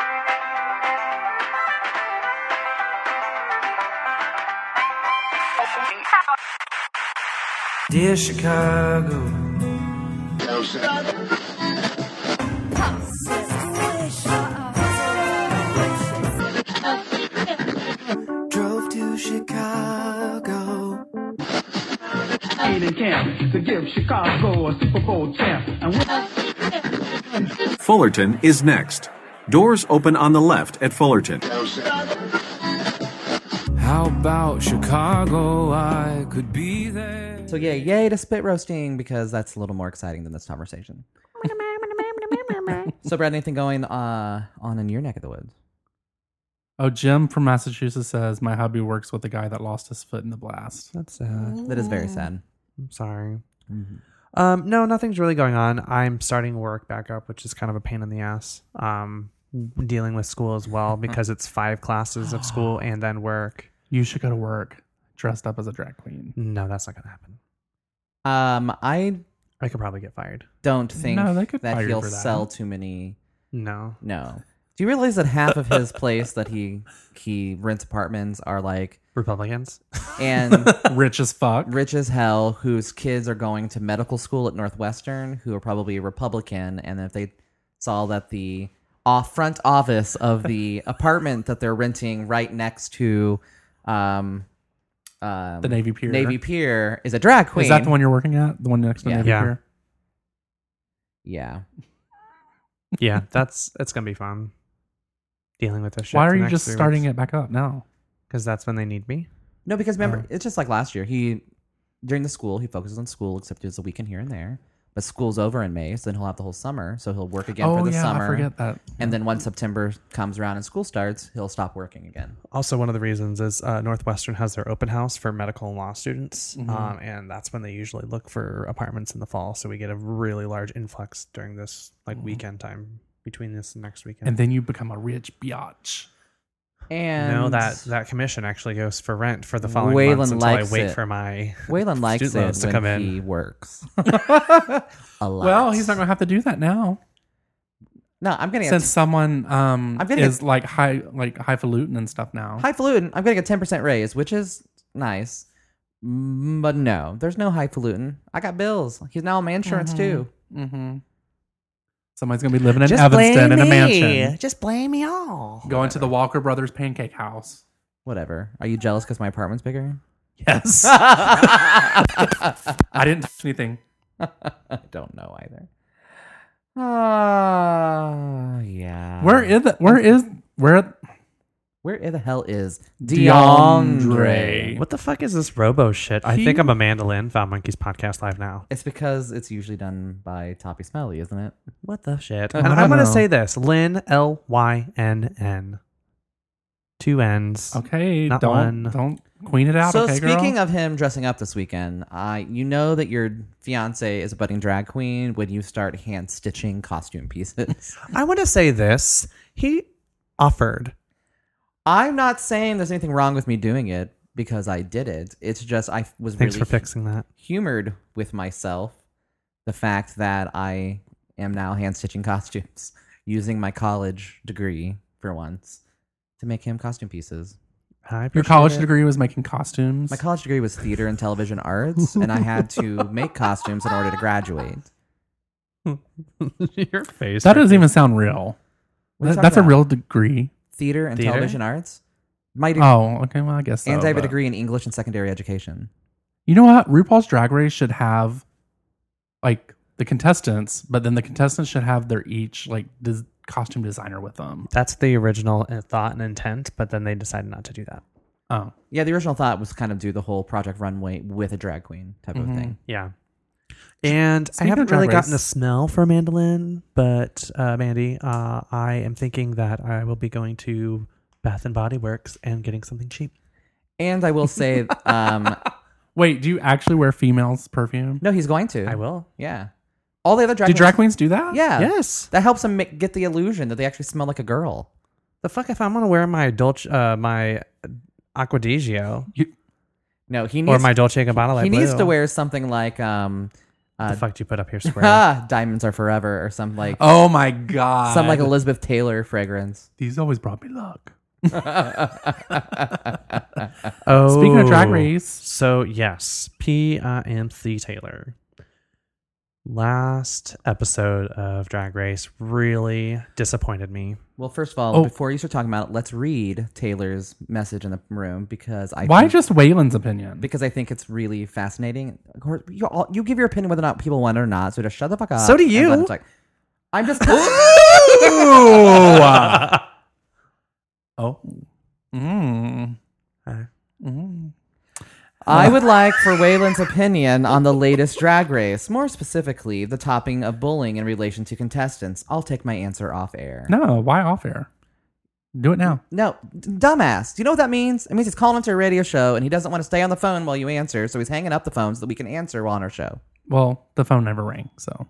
Dear Chicago. Drove to Chicago. In camp to give Chicago a Super Bowl champ. Fullerton is next. Doors open on the left at Fullerton. How about Chicago? I could be there. So yay to spit roasting, because that's a little more exciting than this conversation. So Brad, anything going on in your neck of the woods? Oh, Jim from Massachusetts says, my hubby works with the guy that lost his foot in the blast. That's sad. That is very sad. I'm sorry. Mm-hmm. No, nothing's really going on. I'm starting work back up, which is kind of a pain in the ass. Dealing with school as well, because it's 5 classes of school and then work. You should go to work dressed up as a drag queen. No, that's not going to happen. I could probably get fired. don't think No, they could that fire you he'll for that. sell too many. No. Do you realize that half of his place that he rents apartments are like Republicans? and Rich as fuck. rich as hell, whose kids are going to medical school at Northwestern, who are probably a Republican, and if they saw that the front office of the apartment that they're renting right next to The Navy Pier. is a drag queen. Is that the one you're working at? The one next to Yeah. Navy Yeah. Pier? Yeah. Yeah, it's going to be fun. Dealing with this shit. Why are you just starting it back up now? Because that's when they need me. No, because remember, it's just like last year. During the school, he focuses on school, except there's a weekend here and there. But school's over in May, so then he'll have the whole summer. So he'll work again for the summer. I forget that. And then once September comes around and school starts, he'll stop working again. Also, one of the reasons is Northwestern has their open house for medical and law students. Mm-hmm. And that's when they usually look for apartments in the fall. So we get a really large influx during this weekend time between this and next weekend. And then you become a rich biatch. And no, that commission actually goes for rent for the following Waylon months until I likes wait it. for my Waylon likes student loans it to when come in. he works. A lot. Well, he's not going to have to do that now. No, I'm getting Since someone getting is highfalutin and stuff now. highfalutin. I'm getting a 10% raise, which is nice. But no, there's no highfalutin. I got bills. He's now on my insurance too. Mm-hmm. Somebody's going to be living in Evanston in a mansion. Just blame me all. Going to the Walker Brothers Pancake House. Whatever. Are you jealous because my apartment's bigger? Yes. I didn't touch anything. I don't know either. Yeah. Where the hell is DeAndre? What the fuck is this robo shit? I think I'm Amanda Lynn, Found Monkeys Podcast Live now. It's because it's usually done by Toppy Smelly, isn't it? What the shit? I And don't I'm going to know. say this. Lynn, Lynn. 2 N's. Okay, Not don't queen it out. So okay, speaking girl? of him dressing up this weekend, you know that your fiance is a budding drag queen when you start hand stitching costume pieces. I want to say this. He offered. I'm not saying there's anything wrong with me doing it because I did it. It's just I was Thanks really for fixing that. humored with myself the fact that I am now hand stitching costumes using my college degree for once to make him costume pieces. Your college degree was making costumes. My college degree was theater and television arts, and I had to make costumes in order to graduate. Your face. That doesn't even sound real. What are you That's talking a about? real degree. Theater and Theater? television arts? My Oh, okay. Well, I guess so. and I have a but- degree in English and secondary education. You know what? RuPaul's Drag Race should have like the contestants, but then the contestants should have their each costume designer with them. That's the original thought and intent, but then they decided not to do that. Oh, Yeah, the original thought was kind of do the whole Project Runway with a drag queen type of thing. Yeah. And Speaking I of haven't Drag really gotten a Race- smell for Mandolin, but Mandy, I am thinking that I will be going to Bath and Body Works and getting something cheap. And I will say, wait. Do you actually wear females' perfume? no, he's going to. I will. Yeah. All the other drag Do queens. drag queens do that? Yeah. Yes. That helps them get the illusion that they actually smell like a girl. The fuck if I'm gonna wear my my Acquadigio No, he or needs my Dolce & Gabbana light he needs blue. to wear something like the fuck do you put up here, Square? Diamonds Are Forever or some like Oh my god. some like Elizabeth Taylor fragrance. These always brought me luck. Oh, Speaking of Drag Race, so yes, PMC Taylor. Last episode of Drag Race really disappointed me. Well, first of all, before you start talking about it, let's read Taylor's message in the room because why just Waylon's opinion? Because I think it's really fascinating. Of course, you give your opinion whether or not people want it or not. So just shut the fuck up. So do and you. let him talk. I'm just. Oh. I would like for Waylon's opinion on the latest Drag Race, more specifically, the topping of bullying in relation to contestants. I'll take my answer off air. No, why off air? Do it now. No, dumbass. Do you know what that means? It means he's calling into a radio show and he doesn't want to stay on the phone while you answer, so he's hanging up the phone so that we can answer while on our show. Well, the phone never rang, so.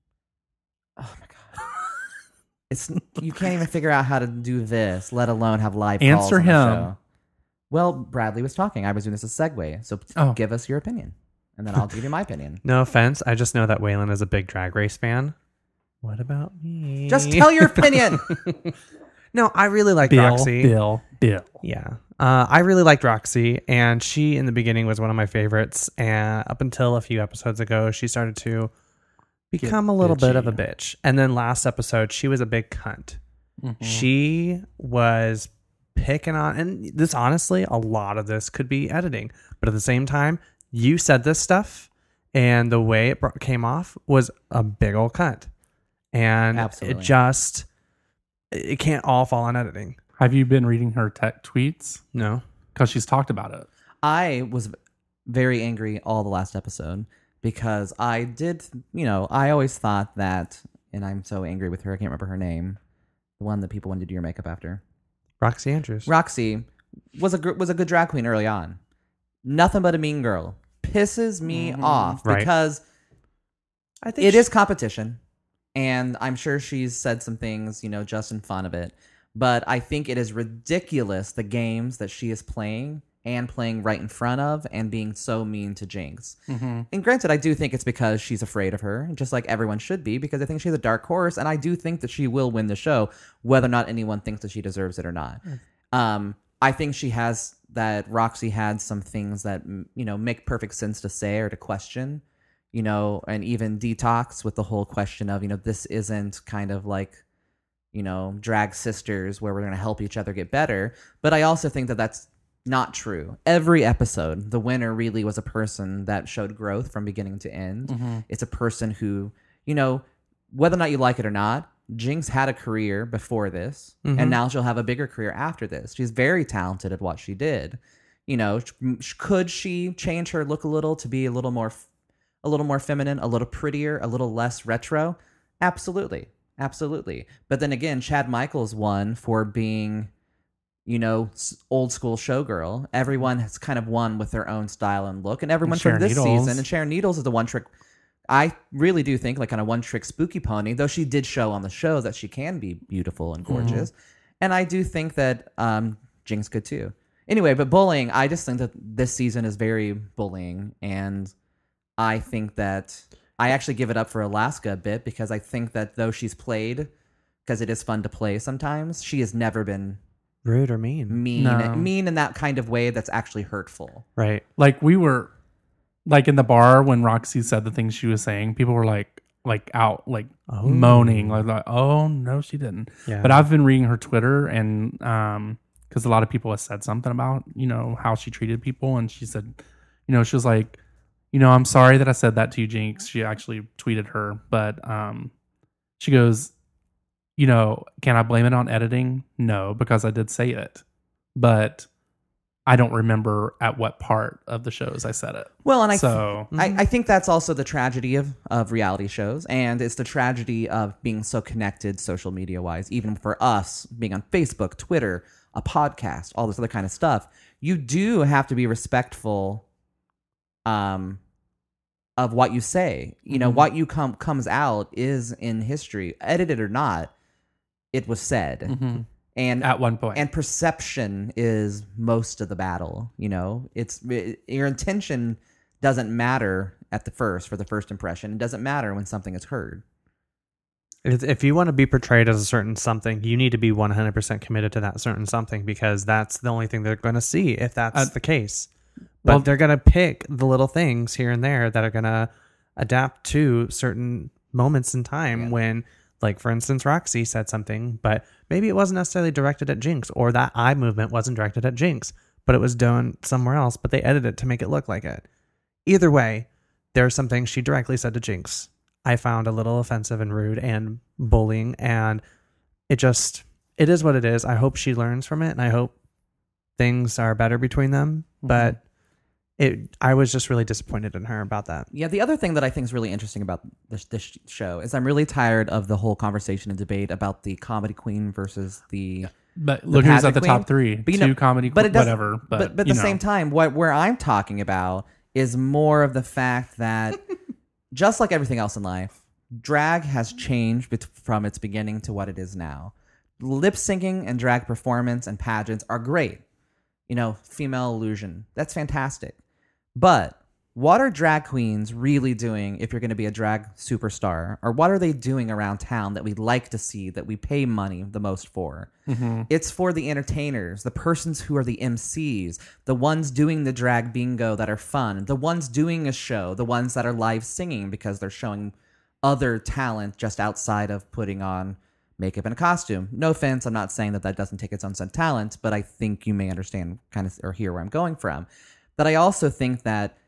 Oh my god. It's you can't even figure out how to do this, let alone have live Answer calls on the him. show. Well, Bradley was talking. I was doing this as a segue. So give us your opinion. And then I'll give you my opinion. No offense, I just know that Waylon is a big Drag Race fan. What about me? Just tell your opinion. No, I really like Roxy. Bill. Yeah. I really liked Roxy, and she in the beginning was one of my favorites. And up until a few episodes ago, she started to become a little bit of a bitch. And then last episode, she was a big cunt. Mm-hmm. She was picking on, and this honestly, a lot of this could be editing. But at the same time, you said this stuff, and the way it came off was a big old cunt. And Absolutely. it can't all fall on editing. Have you been reading her tweets? No. Because she's talked about it. I was very angry all the last episode because I did, I always thought that, and I'm so angry with her, I can't remember her name, the one that people wanted to do your makeup after. Roxy Andrews. Roxy was a good drag queen early on. Nothing but a mean girl. Pisses me off because I think it is competition. And I'm sure she's said some things, just in fun of it. But I think it is ridiculous, the games that she is playing and playing right in front of and being so mean to Jinx. Mm-hmm. And granted, I do think it's because she's afraid of her, just like everyone should be, because I think she's a dark horse. And I do think that she will win the show, whether or not anyone thinks that she deserves it or not. I think that Roxy had some things that, make perfect sense to say or to question. And even Detox with the whole question of, this isn't kind of like, drag sisters where we're going to help each other get better. But I also think that that's not true. Every episode, the winner really was a person that showed growth from beginning to end. Mm-hmm. It's a person who, whether or not you like it or not, Jinx had a career before this, and now she'll have a bigger career after this. She's very talented at what she did. Could she change her look a little to be a little more feminine, a little prettier, a little less retro? Absolutely. But then again, Chad Michaels won for being, old school showgirl. Everyone has kind of won with their own style and look, and everyone from this season. And Sharon Needles is the one trick. I really do think like kind of one trick spooky pony, though she did show on the show that she can be beautiful and gorgeous. And I do think that Jinx could too. Anyway, but bullying, I just think that this season is very bullying, and I think that I actually give it up for Alaska a bit because I think that though she's played, because it is fun to play sometimes, she has never been rude or mean. Mean in that kind of way that's actually hurtful. Right. Like we were, like in the bar when Roxy said the things she was saying, people were like out, moaning, like, oh no, she didn't. Yeah. But I've been reading her Twitter, and because a lot of people have said something about how she treated people, and she said, she was like, I'm sorry that I said that to you, Jinx. She actually tweeted her, but she goes, can I blame it on editing? No, because I did say it, but I don't remember at what part of the shows I said it. Well, and I think that's also the tragedy of reality shows, and it's the tragedy of being so connected social media wise, even for us being on Facebook, Twitter, a podcast, all this other kind of stuff. You do have to be respectful of what you say. What you comes out is in history, edited or not, it was said. Mm-hmm. And at one point, and perception is most of the battle. It's your intention doesn't matter at the first for the first impression. It doesn't matter when something is heard. If you want to be portrayed as a certain something, you need to be 100% committed to that certain something, because that's the only thing they're going to see if that's the case. But well, they're going to pick the little things here and there that are going to adapt to certain moments in time when, like, for instance, Roxy said something, but maybe it wasn't necessarily directed at Jinx, or that eye movement wasn't directed at Jinx, but it was done somewhere else, but they edited it to make it look like it. Either way, there are some things she directly said to Jinx I found a little offensive and rude and bullying, and it is what it is. I hope she learns from it, and I hope things are better between them, but I was just really disappointed in her about that. Yeah, the other thing that I think is really interesting about this show is I'm really tired of the whole conversation and debate about the comedy queen versus the But look who's at the queen. top three. But, two comedy but queen, whatever. But at the same time, where I'm talking about is more of the fact that just like everything else in life, drag has changed from its beginning to what it is now. Lip syncing and drag performance and pageants are great. Female illusion. That's fantastic. But what are drag queens really doing if you're going to be a drag superstar? Or what are they doing around town that we like to see, that we pay money the most for? Mm-hmm. It's for the entertainers, the persons who are the MCs, the ones doing the drag bingo that are fun, the ones doing a show, the ones that are live singing because they're showing other talent just outside of putting on makeup and a costume. No offense, I'm not saying that doesn't take its own set of talent, but I think you may understand or hear where I'm going from. But I also think that,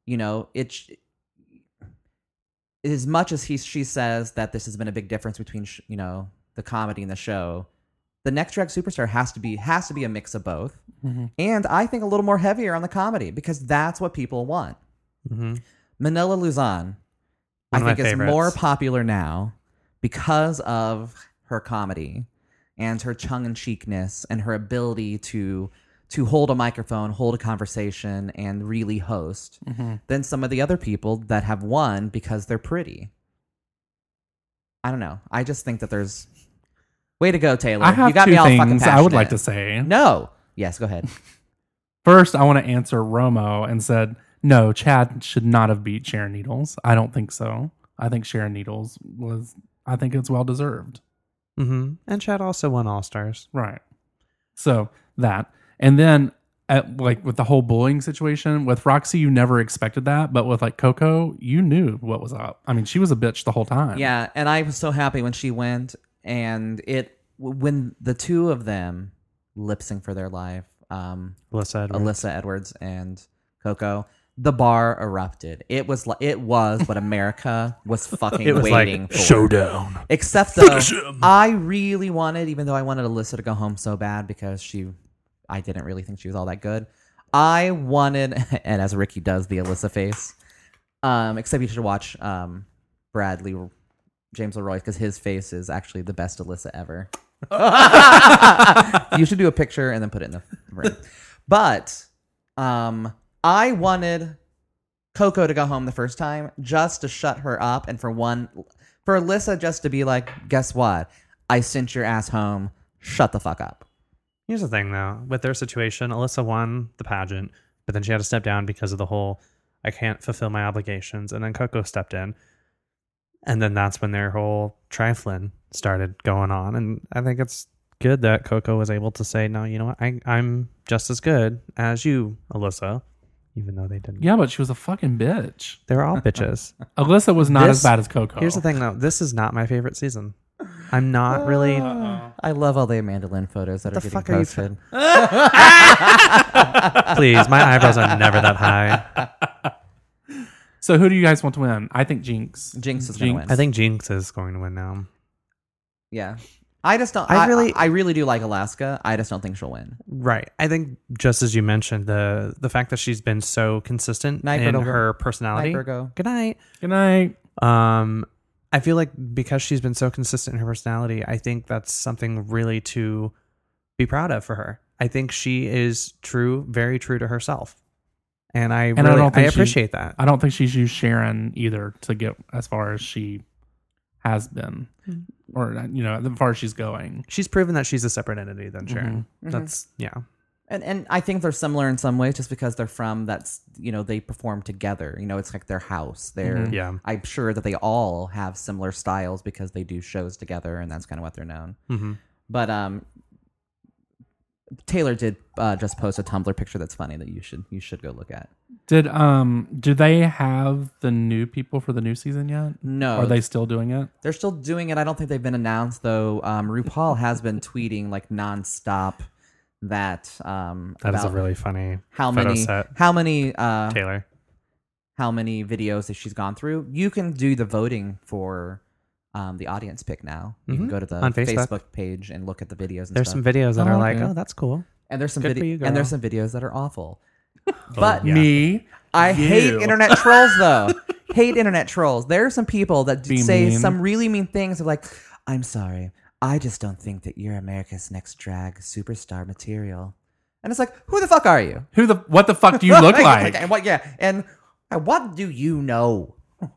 as much as she says that this has been a big difference between, the comedy and the show, the next drag superstar has to be a mix of both. Mm-hmm. And I think a little more heavier on the comedy because that's what people want. Mm-hmm. Manila Luzon, I think is more popular now because of her comedy and her tongue-in-cheekness and her ability to hold a microphone, hold a conversation, and really host than some of the other people that have won because they're pretty. I don't know. I just think that there's... Way to go, Taylor. I have you got two me all fucking things passionate. I would like to say. No. Yes, go ahead. First, I want to answer Romo and said, no, Chad should not have beat Sharon Needles. I don't think so. I think Sharon Needles I think it's well-deserved. Mm-hmm. And Chad also won All-Stars. Right. So, that... And then, with the whole bullying situation, with Roxy, you never expected that. But with, Coco, you knew what was up. I mean, she was a bitch the whole time. Yeah, and I was so happy when she went. And when the two of them lip-sync for their life, Alyssa Edwards and Coco, the bar erupted. It was what America was fucking waiting for. Showdown. Except, though, I really wanted, even though I wanted Alyssa to go home so bad because I didn't really think she was all that good. I wanted, and as Ricky does the Alyssa face, except you should watch James Leroy, because his face is actually the best Alyssa ever. You should do a picture and then put it in the room. But I wanted Coco to go home the first time just to shut her up, and for Alyssa just to be like, guess what? I sent your ass home. Shut the fuck up. Here's the thing, though. With their situation, Alyssa won the pageant, but then she had to step down because of the whole, I can't fulfill my obligations. And then Coco stepped in. And then that's when their whole trifling started going on. And I think it's good that Coco was able to say, no, you know what? I'm just as good as you, Alyssa, even though they didn't. Yeah, but she was a fucking bitch. They were all bitches. Alyssa was not as bad as Coco. Here's the thing, though. This is not my favorite season. I'm not really... I love all the Amanda Lynn photos that are getting posted. Please, my eyebrows are never that high. So who do you guys want to win? I think Jinx. Jinx is going to win. I think Jinx is going to win now. Yeah. I just don't... I really do like Alaska. I just don't think she'll win. Right. I think just as you mentioned, the fact that she's been so consistent in her personality. Night, Virgo. Good night. Good night. I feel like because she's been so consistent in her personality, I think that's something really to be proud of for her. I think she is very true to herself. And I appreciate that. I don't think she's used Sharon either to get as far as she has been. Or, as far as she's going. She's proven that she's a separate entity than Sharon. Mm-hmm. That's, yeah. And I think they're similar in some ways, just because they're from they perform together. It's like their house. Yeah. I'm sure that they all have similar styles because they do shows together, and that's kind of what they're known. Mm-hmm. But Taylor did just post a Tumblr picture that's funny that you should go look at. Do they have the new people for the new season yet? No. Are they still doing it? They're still doing it. I don't think they've been announced though. RuPaul has been tweeting like nonstop that That is a really funny how photo many set, how many Taylor. how many videos that she's gone through. You can do the voting for the audience pick now. You can go to the On Facebook. Facebook page and look at the videos. And There's stuff. some videos that Oh, are like, okay. oh, that's cool. and there's some Good for you, and there's girl. some videos that are awful. But yeah. Me. I You. hate internet trolls though. Hate internet trolls. There are some people that Be say mean. some really mean things of like, I'm sorry, I just don't think that you're America's Next Drag superstar material. And it's like, who the fuck are you? What the fuck do you look like? And what? Yeah, and what do you know?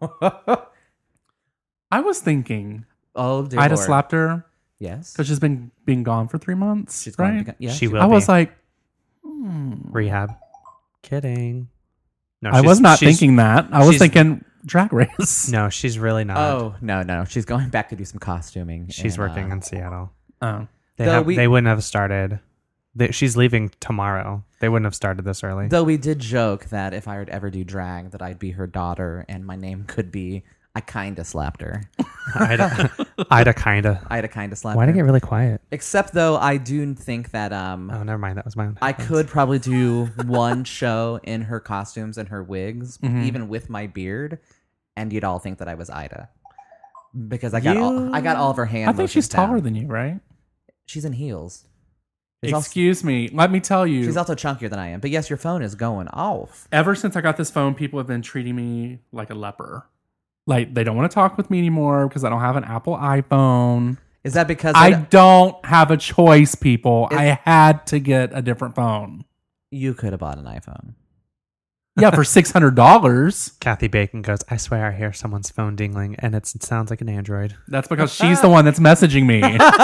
I was thinking Oh, dear Ida Lord. slapped her Yes, because she's been gone for 3 months. she's right? going. Yeah, She will I was be. like, Rehab. Kidding. No, I was not she's- thinking that. I was she's- thinking Drag Race. No, she's really not. Oh no, she's going back to do some costuming. She's and, working in Seattle. Oh. Though They wouldn't have started. She's leaving tomorrow. They wouldn't have started this early. Though we did joke that if I would ever do drag, that I'd be her daughter, and my name could be I kinda slapped her. Ida kinda. I'd have kinda slapped Why her. did it get really quiet? Except though, I do think that Oh, never mind. That was my own. I headphones. could probably do one show in her costumes and her wigs, even with my beard, and you'd all think that I was Ida because I got all of her hand. I think she's motions down. taller than you, right? She's in heels. She's also, Excuse me. Let me tell you. she's also chunkier than I am. But yes, your phone is going off. Ever since I got this phone, people have been treating me like a leper. Like, they don't want to talk with me anymore because I don't have an Apple iPhone. Is that because I don't have a choice, people. I had to get a different phone. you could have bought an iPhone? Yeah, for $600. Kathy Bacon goes, I swear I hear someone's phone dingling and it sounds like an Android. That's because she's the one that's messaging me.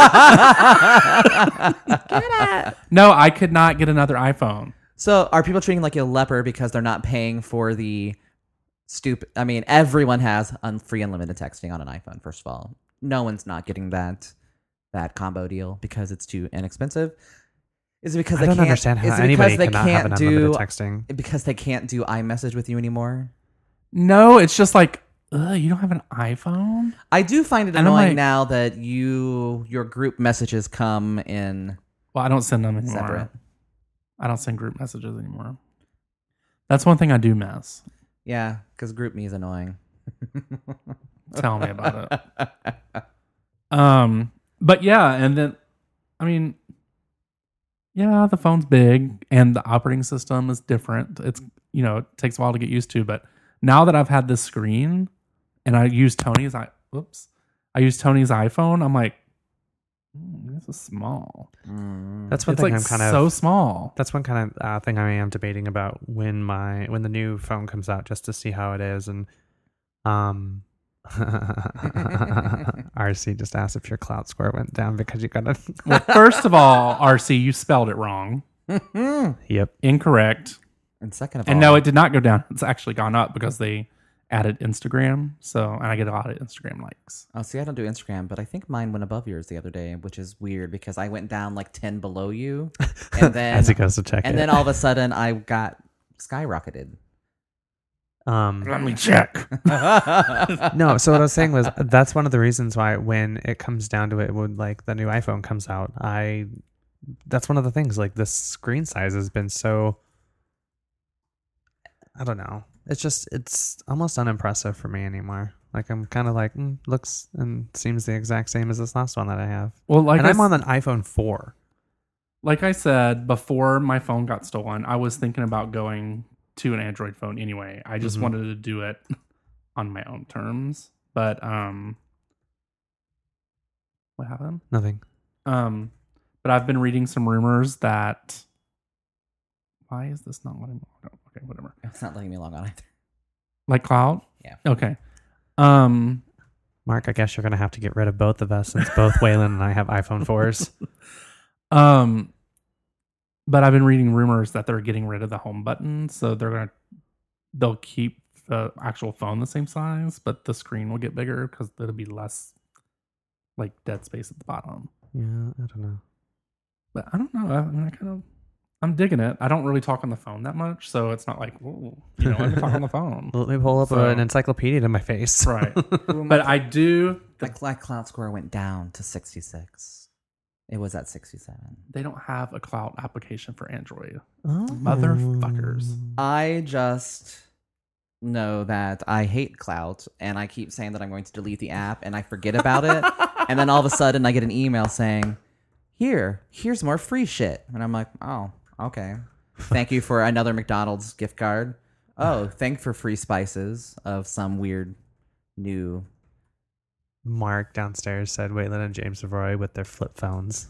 No, I could not get another iPhone. So are people treating like a leper because they're not paying for the stupid? I mean, everyone has free unlimited texting on an iPhone. First of all, no one's not getting that combo deal because it's too inexpensive. Is it because I they don't can't understand how is it anybody because they cannot have can't an unlimited do texting. because they can't do iMessage with you anymore? No, it's just like, ugh, you don't have an iPhone? I do find it And I'm annoying like- now that your group messages come in Well, I don't send them anymore. separate. I don't send group messages anymore. That's one thing I do miss. Yeah, because group me is annoying. Tell me about it. But yeah, and then, I mean, yeah, the phone's big and the operating system is different. It's, it takes a while to get used to, but now that I've had this screen and I use Tony's iPhone, I'm like, this is small. That's one It's thing like I'm kind so of. small. That's one kind of thing I am debating about when the new phone comes out, just to see how it is. And RC just asked if your cloud score went down because you got a. Well, first of all, RC, you spelled it wrong. Yep. Incorrect. And second of all, And no, it did not go down. It's actually gone up because they added Instagram. So, and I get a lot of Instagram likes. oh, see, I don't do Instagram, but I think mine went above yours the other day, which is weird because I went down like 10 below you, and then As he goes to check and it. then all of a sudden I got skyrocketed. Let me check. No, so what I was saying was that's one of the reasons why when it comes down to it, when like the new iPhone comes out, that's one of the things, like the screen size has been so, I don't know. It's almost unimpressive for me anymore. Like I'm kind of like, looks and seems the exact same as this last one that I have. Well, And I'm on an iPhone 4. like I said, before my phone got stolen, I was thinking about going to an Android phone anyway. I just wanted to do it on my own terms. But what happened? Nothing. But I've been reading some rumors that why is this not letting me? Okay, whatever. It's not letting me log on either. Like cloud? Yeah. Okay. Mark, I guess you're going to have to get rid of both of us since both Waylon and I have iPhone 4s. But I've been reading rumors that they're getting rid of the home button, so they'll keep the actual phone the same size, but the screen will get bigger because there'll be less like dead space at the bottom. Yeah, I don't know. But I don't know. I mean, I'm digging it. I don't really talk on the phone that much, so it's not like, whoa, I can talk on the phone. Let me pull up an encyclopedia to my face. Right. But I do. My cloud score went down to 66. It was at 67. They don't have a cloud application for Android. Oh. Motherfuckers. I just know that I hate cloud, and I keep saying that I'm going to delete the app, and I forget about it. And then all of a sudden, I get an email saying, here's more free shit. And I'm like, oh, okay. Thank you for another McDonald's gift card. Oh, thanks for free spices of some weird new. Mark downstairs said Waylon and James Savoy with their flip phones.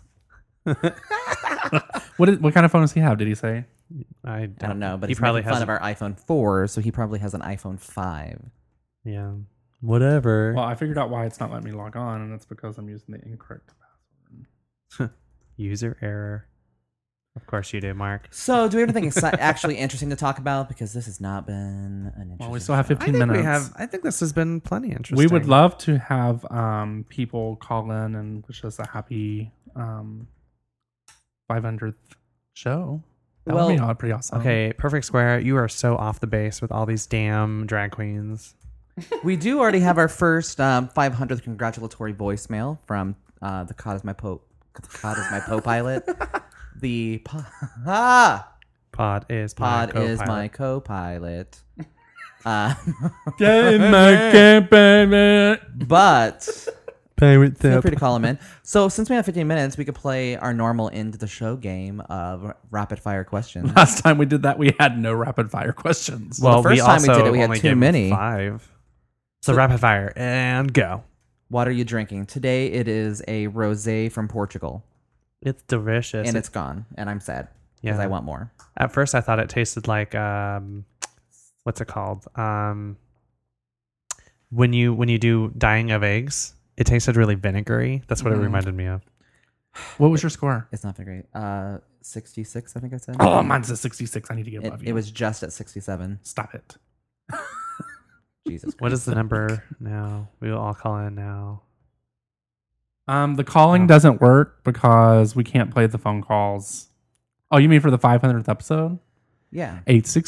What kind of phone does he have? Did he say? I don't know, but he he's probably making fun has of our iPhone 4, so he probably has an iPhone 5. Yeah. Whatever. Well, I figured out why it's not letting me log on, and it's because I'm using the incorrect password. User error. Of course you do, Mark. So, do we have anything actually interesting to talk about? Because this has not been an interesting. Well, we still have show. 15 minutes. I think this has been plenty interesting. We would love to have people call in and wish us a happy 500th show. That would be pretty awesome. Okay, Perfect Square, you are so off the base with all these damn drag queens. We do already have our first 500th congratulatory voicemail from the Cod is my Pope pilot. The Pod is my co-pilot. But feel free to call him in. So since we have 15 minutes, we could play our normal end of the show game of rapid fire questions. Last time we did that, we had no rapid fire questions. Well, the first time we did it, we had too many. 5. So rapid fire and go. What are you drinking? Today it is a rosé from Portugal. It's delicious. And it's gone. And I'm sad because I want more. At first I thought it tasted like what's it called? When you do dyeing of eggs, it tasted really vinegary. That's what it reminded me of. What was your score? It's not very great. 66, I think I said. Oh, mine's a 66. I need to get above you. It was just at 67. Stop it. Jesus Christ. What is the number now? We will all call in now. The calling doesn't work because we can't play the phone calls. Oh, you mean for the 500th episode? Yeah.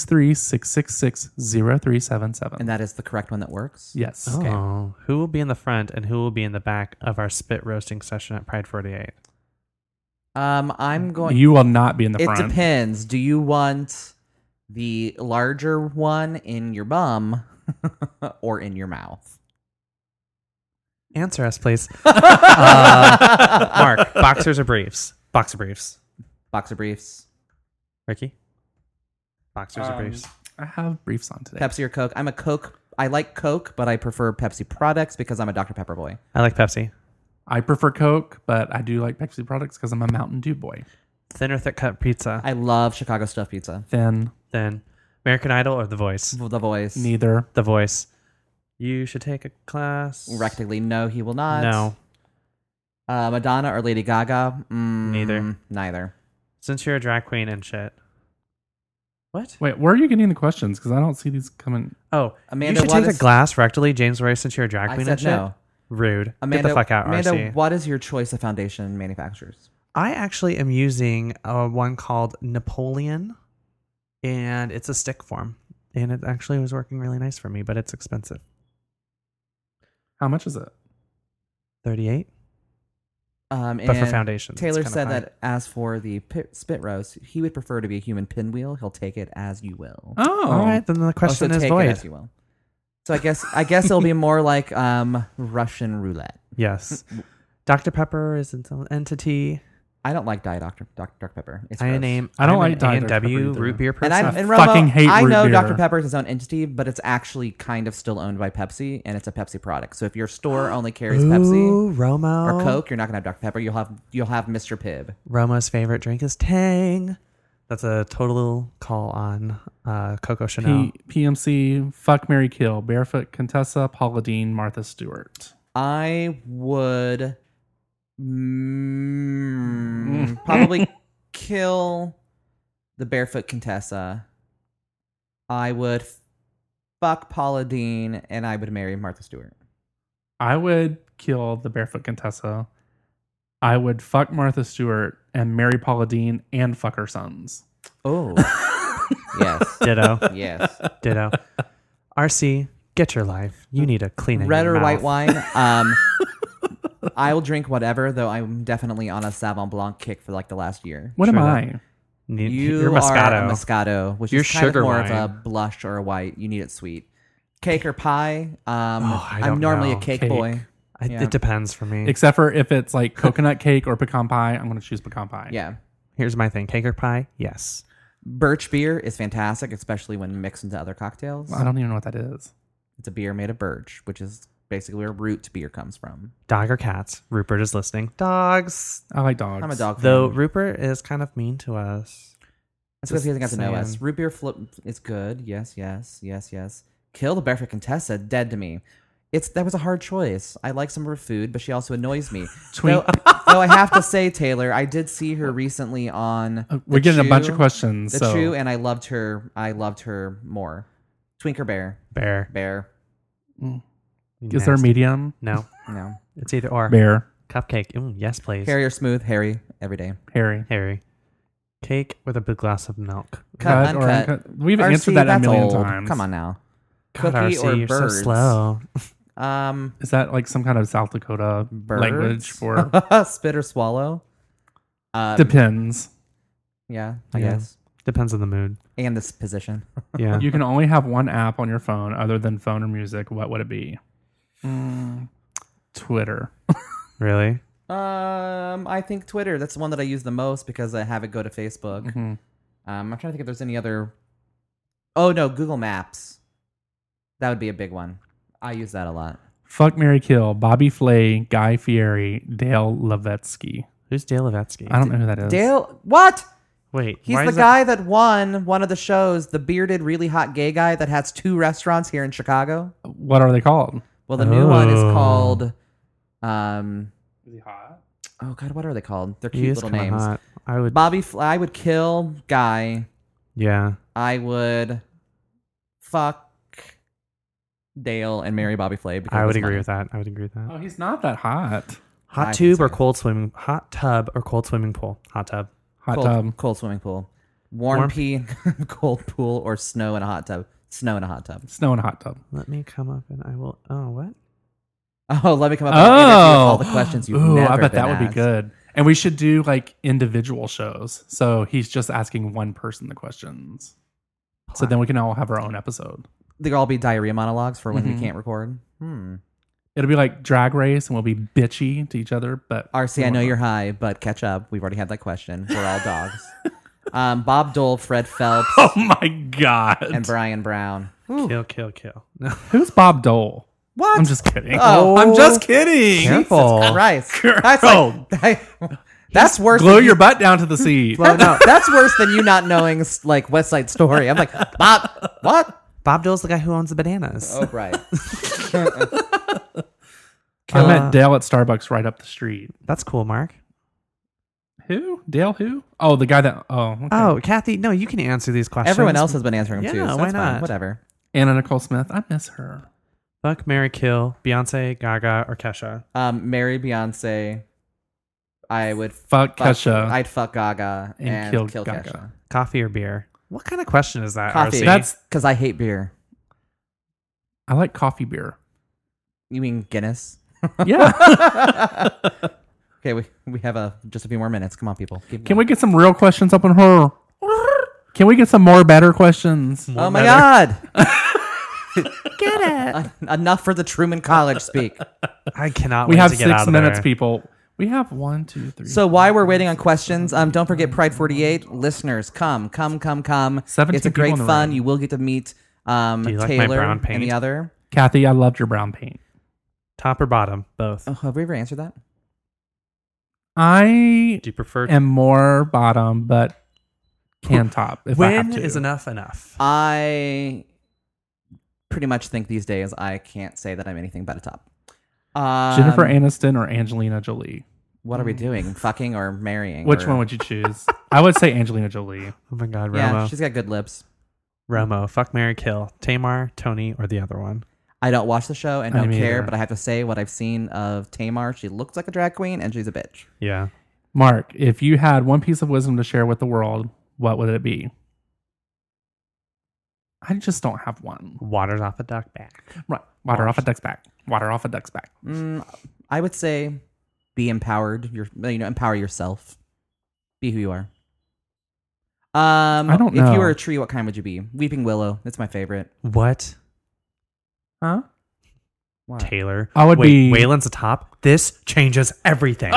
863-666-0377. And that is the correct one that works? Yes. Oh, Okay. who will be in the front and who will be in the back of our spit roasting session at Pride 48? I'm going. You will not be in the front. It depends. Do you want the larger one in your bum or in your mouth? Answer us, please. Mark, boxers or briefs? Boxer briefs. Boxer briefs. Ricky? Boxers or briefs? I have briefs on today. Pepsi or Coke? I'm a Coke. I like Coke, but I prefer Pepsi products because I'm a Dr. Pepper boy. I like Pepsi. I prefer Coke, but I do like Pepsi products because I'm a Mountain Dew boy. Thin or thick cut pizza? I love Chicago stuffed pizza. Thin. Then American Idol or The Voice? The Voice. Neither. The Voice. You should take a class. Rectally, no, he will not. No. Madonna or Lady Gaga? Neither. Since you're a drag queen and shit. What? Wait, where are you getting the questions? Because I don't see these coming. Oh, Amanda, you should what take is- a glass rectally, James Royce, since you're a drag I queen said and shit. no. Rude. Amanda, Get the fuck out, Amanda, RC. what is your choice of foundation manufacturers? I actually am using one called Napoleon, and it's a stick form. And it actually was working really nice for me, but it's expensive. How much is it? $38. But But for foundation, it's Taylor kinda said high. that as for the spit roast, he would prefer to be a human pinwheel. He'll take it as you will. Oh. All right, then the question is take void. it as you will. So I guess it'll be more like Russian roulette. Yes. Dr. Pepper is its own entity. I don't like Diet Dr. Pepper. It's I gross. name. I don't I'm like an Diet Dr. A&W Pepper either. root beer person. And I fucking hate I root know beer. Dr. Pepper is its own entity, but it's actually kind of still owned by Pepsi, and it's a Pepsi product. So if your store only carries Pepsi Ooh, Romo. or Coke, you're not gonna have Dr. Pepper. You'll have Mr. Pibb. Romo's favorite drink is Tang. That's a total call on Coco Chanel. PMC, fuck, Mary kill, Barefoot Contessa, Paula Dean, Martha Stewart. I would probably kill the Barefoot Contessa. I would fuck Paula Dean, and I would marry Martha Stewart. I would kill the Barefoot Contessa. I would fuck Martha Stewart and marry Paula Dean and fuck her sons. Oh. Yes. Ditto. Yes. Ditto. RC, get your life. You need a clean Red or white wine? I will drink whatever, though I'm definitely on a Sauvignon Blanc kick for like the last year. What am Sure. I? You're are Moscato. a Moscato, which You're is kind sugar of more wine. of a blush or a white. You need it sweet. Cake or pie? I I'm don't normally know. a cake Cake. boy. Yeah. It depends for me. Except for if it's like coconut cake or pecan pie, I'm going to choose pecan pie. Yeah. Here's my thing. Cake or pie? Yes. Birch beer is fantastic, especially when mixed into other cocktails. I don't even know what that is. It's a beer made of birch, which is basically where root beer comes from. Dog or cats? Rupert is listening. Dogs. I like dogs. I'm a dog fan. Though Rupert is kind of mean to us. That's because he hasn't got to know us. saying. Root beer flip is good. Yes. Kill the Barefoot Contessa, dead to me. That was a hard choice. I like some of her food, but she also annoys me. Twink. Though I have to say, Taylor, I did see her recently on We're getting a bunch of Chew- questions. The so Chew, and I loved her more. Twink or bear? Bear. Bear. is there a medium? No. No. It's either or. Bear. Cupcake. Ooh, yes, please. Harry or smooth? Harry every day. Harry. Harry. Cake with a big glass of milk. Cut, or uncut. We've RC, answered that a that's million old. times. Come on now. God, Cookie RC, or you're birds? so slow. Is that like some kind of South Dakota Birds? language for? Spit or swallow? Depends. Yeah, I Yeah. guess. Depends on the mood. And this position. Yeah. You can only have one app on your phone other than phone or music. What would it be? Twitter. Really? I think Twitter. That's the one that I use the most because I have it go to Facebook. Mm-hmm. I'm trying to think if there's any other. Oh no, Google Maps. That would be a big one. I use that a lot. Fuck, Mary, kill. Bobby Flay, Guy Fieri, Dale Levetsky. Who's Dale Levetsky? I don't know who that is. Dale, what? Wait. He's why the is guy that won one of the shows, the bearded, really hot gay guy that has 2 restaurants here in Chicago. What are they called? Well, the new one is Oh. called. Is he hot? Oh God, what are they called? They're He cute is little kinda names. hot. I would. I would kill Guy. Yeah. I would fuck Dale and marry Bobby Flay. Because I would it's agree money. with that. I would agree with that. Oh, he's not that hot. Hot I tube think or so. cold swimming? Hot tub or cold swimming pool? Hot tub. Hot tub. Cold swimming pool. Warm Warm- pee, cold pool, or snow in a hot tub. Snow in a hot tub. Snow in a hot tub. Let me come up and I will. Oh, what? Oh, let me come up with an interview with all the questions you've Ooh, never I bet been that would be asked. good. And we should do like individual shows. So he's just asking one person the questions. So then we can all have our own episode. They'll all be diarrhea monologues for when Mhm. we can't record. It'll be like Drag Race and we'll be bitchy to each other. But RC, I know you're high, but catch up. We've already had that question. We're all dogs. Bob Dole, Fred Phelps, Oh my God. and Brian Brown. Kill, kill, kill. No. Who's Bob Dole? What? I'm just kidding. Oh. I'm just kidding. Careful. Christ. Girl. That's like, that's worse. Glue than your you, butt down to the seat. Well, no. That's worse than you not knowing like West Side Story. I'm like, Bob, what? Bob Dole's the guy who owns the bananas. Oh, right. I met Dale at Starbucks right up the street. That's cool, Mark. Who? Dale who? Oh, the guy that... Oh, okay. Oh, Kathy, no, you can answer these questions. Everyone else has been answering them too. Yeah, So why that's fine. not? Whatever. Anna Nicole Smith. I miss her. Fuck, marry, kill. Beyonce, Gaga, or Kesha. Marry Beyonce. I would Fuck Kesha. I'd fuck Gaga And and, kill kill Gaga. Kesha. Coffee or beer? What kind of question is that? Coffee. RC? That's... Because I hate beer. I like coffee beer. You mean Guinness? Yeah. Okay, we have just a few more minutes. Come on, people. Keep Can going. we get some real questions up on her? Can we get some more better questions? Oh my God! Get it. Enough for the Truman College speak. I cannot We wait have to get out 6 of minutes, there. people. We have 1, 2, 3. So while we're waiting on questions, don't forget Pride 48 listeners. Come. 17 It's a great people in the fun. room. You will get to meet you like my Taylor brown and paint? the other. Kathy, I loved your brown paint. Top or bottom? Both. Oh, have we ever answered that? I Do you prefer? am more bottom, but can top if I have When to. is enough? I pretty much think these days I can't say that I'm anything but a top. Jennifer Aniston or Angelina Jolie? What are we doing? Fucking or marrying? Which or- one would you choose? I would say Angelina Jolie. Oh my God, Romo. Yeah, she's got good lips. Romo, fuck, marry, kill. Tamar, Tony, or the other one. I don't watch the show and don't Me care, either. but I have to say what I've seen of Tamar. She looks like a drag queen and she's a bitch. Yeah. Mark, if you had one piece of wisdom to share with the world, what would it be? I just don't have one. Water's off a duck back. Right. Water off a duck's back. Water off a duck's back. I would say be empowered. Empower yourself. Be who you are. I don't know. If you were a tree, what kind would you be? Weeping willow. That's my favorite. What? Huh? What? Taylor. I would be- Waylon's a top. This changes everything.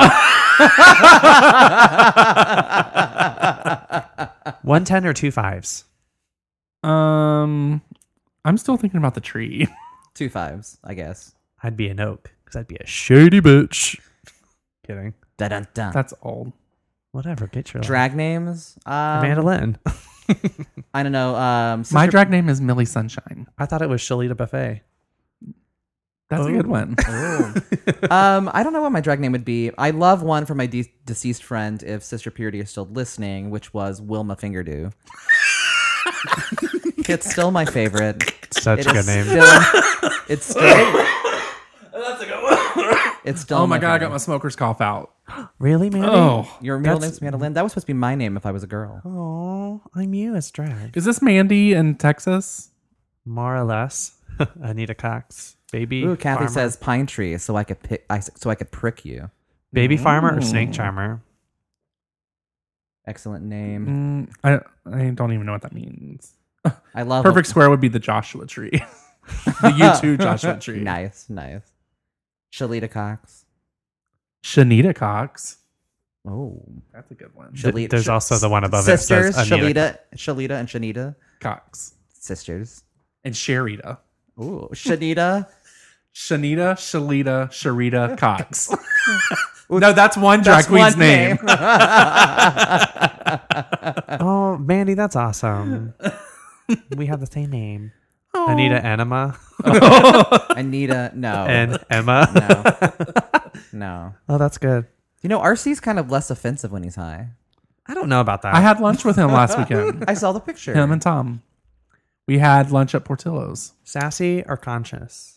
110 or 2 5s? I'm still thinking about the tree. 2 5s, I guess. I'd be an oak because I'd be a shady bitch. Kidding. Dun-dun-dun. That's old. Whatever. Get your Drag names? Amanda Lynn. I don't know. My drag name is Millie Sunshine. I thought it was Shalita Buffet. That's a good one. I don't know what my drag name would be. I love one from my deceased friend, if Sister Purity is still listening, which was Wilma Fingerdew. It's still my favorite. Such It a good is name. It's still. That's a good one. It's still. Oh my God, I favorite. got my smoker's cough out. Really, Mandy? Oh. Your middle That's- name's Amanda Lynn. That was supposed to be my name if I was a girl. Oh, I'm you as drag. Is this Mandy in Texas? More or less. Anita Cox. Baby Ooh, Kathy farmer. says pine tree, so I could pick. So I could prick you. Baby farmer or snake charmer? Excellent name. I don't even know what that means. I love Perfect square would be the Joshua tree. The U2 Joshua tree. Nice. Shalita Cox. Shanita Cox. Oh, That's a good one. Shalita. There's also the one above sisters. it. Says Anita Shalita and Shanita. Cox. Sisters. And Sharita. Ooh, Shanita. Shanita, Shalita, Sharita, Cox. No, that's one drag That's queen's one name. Oh, Mandy, that's awesome. We have the same name. Anita Enema Anita. No. and Emma. No. Oh, that's good. You know, RC's kind of less offensive when he's high. I don't know about that. I had lunch with him last weekend. I saw the picture. Him and Tom. We had lunch at Portillo's. Sassy or conscious?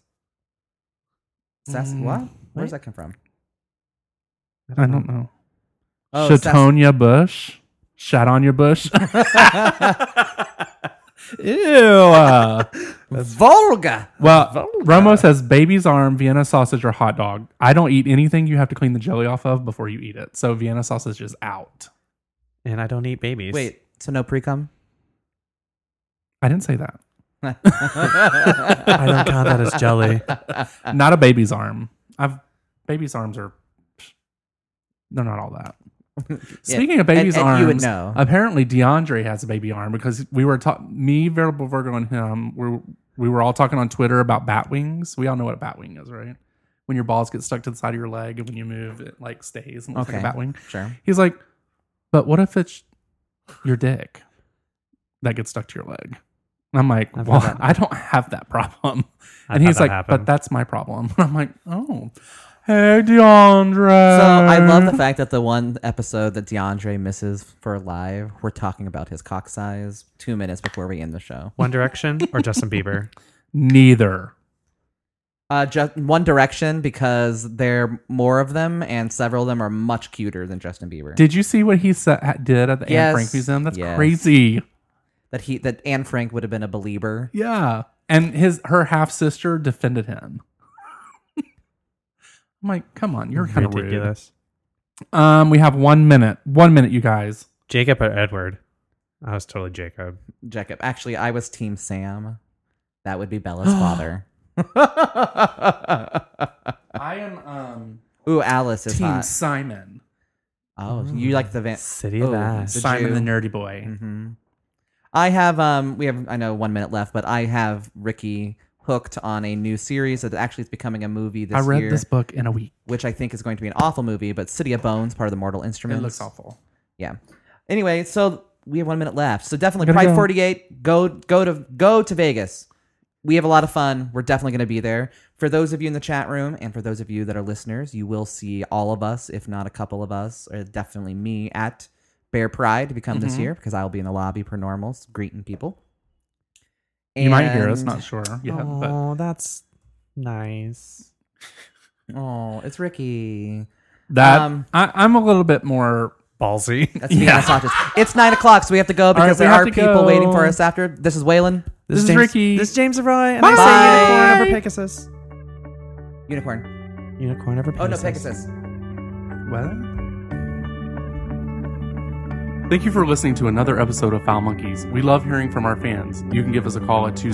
What? Where's that come from? I don't know. Oh, Shatonia Bush. Shat on your bush. Ew. Volga. Well, Romo says baby's arm, Vienna sausage, or hot dog. I don't eat anything you have to clean the jelly off of before you eat it. So Vienna sausage is out. And I don't eat babies. Wait, so no pre-cum? I didn't say that. I don't count that as jelly. Not a baby's arm. Baby's arms are. They're not all that. Speaking of baby's and arms, you would know. apparently DeAndre has a baby arm because we were me, Variable Virgo, and him. We were all talking on Twitter about bat wings. We all know what a bat wing is, right? When your balls get stuck to the side of your leg, and when you move, it like stays and looks like a bat wing. Sure. He's like, but what if it's your dick that gets stuck to your leg? And I'm like, I've well, had that. I don't have that problem. I've And had he's that like, happen. but that's my problem. And I'm like, oh, hey, DeAndre. So I love the fact that the one episode that DeAndre misses for live, we're talking about his cock size 2 minutes before we end the show. One Direction or Justin Bieber? Neither. Just One Direction, because there are more of them and several of them are much cuter than Justin Bieber. Did you see what he did at the Yes. Anne Frank Museum? That's Yes. crazy. that Anne Frank would have been a believer. Yeah. And her half sister defended him. I'm like, come on, you're kind of rude. Ridiculous. We have 1 minute. 1 minute, you guys. Jacob or Edward? I was totally Jacob. Jacob. Actually, I was Team Sam. That would be Bella's father. I am Ooh, Alice is Team hot. Simon. Oh, you like the City of Ass. the Simon Jew. the nerdy boy. Mm-hmm. I have I know 1 minute left, but I have Ricky hooked on a new series that actually is becoming a movie this I read year, this book in a week. which I think is going to be an awful movie, but City of Bones, part of the Mortal Instruments. It looks awful. Yeah. Anyway, so we have 1 minute left. So definitely Gotta Pride go. 48. Go to Vegas. We have a lot of fun. We're definitely going to be there. For those of you in the chat room and for those of you that are listeners, you will see all of us, if not a couple of us, or definitely me at Bear Pride to become this year because I'll be in the lobby per normal, greeting people. You might hear us, And- not sure yet, but Oh, that's nice. Oh, it's Ricky. that I'm a little bit more Ballsy. That's me. That's not just. It's 9 o'clock, so we have to go because we there have are to people go. waiting for us after. This is Waylon. This is James, Ricky. This is James Leroy, and Bye. I say unicorn over Pegasus. Unicorn. Unicorn over Oh, no, Pegasus. Pegasus. What? Thank you for listening to another episode of Foul Monkeys. We love hearing from our fans. You can give us a call at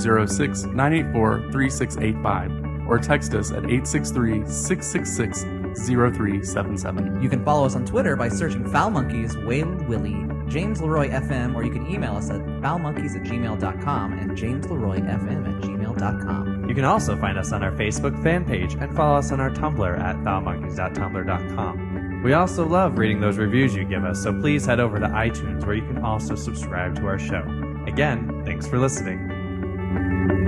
206-984-3685 or text us at 863-666-0377. You can follow us on Twitter by searching Foul Monkeys, Waylon Willie, James Leroy FM, or you can email us at foulmonkeys@gmail.com and jamesleroyfm@gmail.com. You can also find us on our Facebook fan page and follow us on our Tumblr at foulmonkeys.tumblr.com. We also love reading those reviews you give us, so please head over to iTunes where you can also subscribe to our show. Again, thanks for listening.